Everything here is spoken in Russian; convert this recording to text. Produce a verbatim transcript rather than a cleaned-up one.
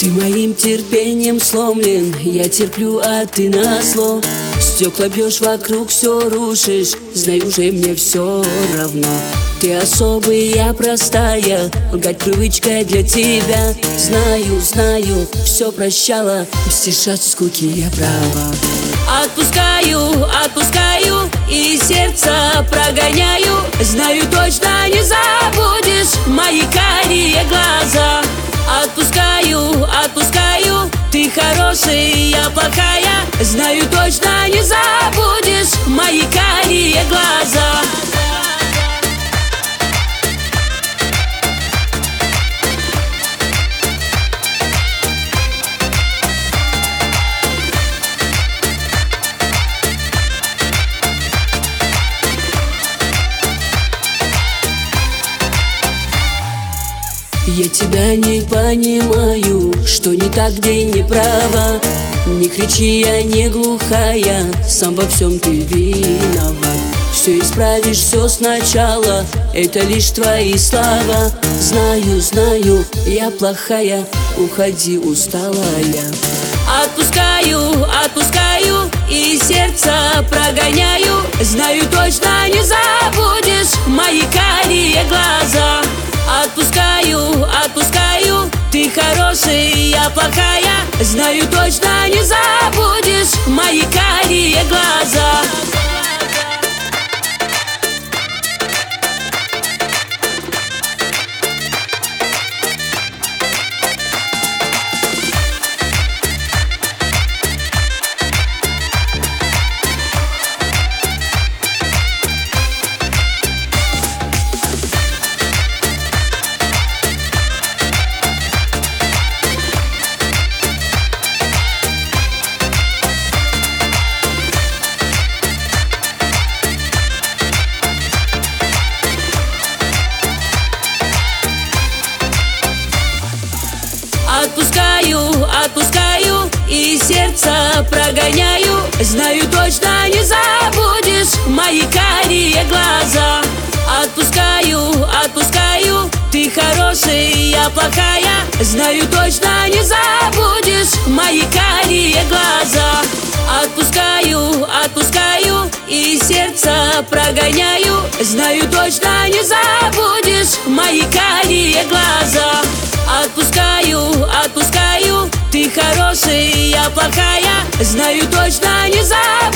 Ты моим терпением сломлен, я терплю, а ты назло. Стекла бьешь вокруг, все рушишь, знаю же, мне все равно. Ты особый, я простая, лгать привычка для тебя. Знаю, знаю, все прощала, стишать скуки я права. Отпускаю, отпускаю и сердце прогоняю. Знаю, точно не забудешь мои карие глаза. Отпускаю, отпускаю, ты хороший, я плохая. Знаю, точно не забудешь мои карие глаза. Я тебя не понимаю, что не так, где не права. Не кричи, я не глухая, сам во всем ты виноват. Все исправишь, все сначала, это лишь твои слова. Знаю, знаю, я плохая, уходи, усталая. Отпускаю, отпускаю и сердце прогоняю. Знаю, точно не забудешь мои карие глаза. Отпускаю, отпускаю, ты хороший, я плохая. Знаю, точно не забудешь мои карие глаза. Отпускаю, отпускаю и сердце прогоняю. Знаю, точно не забудешь мои карие глаза. Отпускаю, отпускаю, ты хороший, я плохая. Знаю, точно не забудешь мои карие глаза. Отпускаю, отпускаю и сердце прогоняю. Знаю, точно не забудешь мои карие глаза. Отпускаю, отпускаю, ты хороший, я плохая. Знаю, точно не забудешь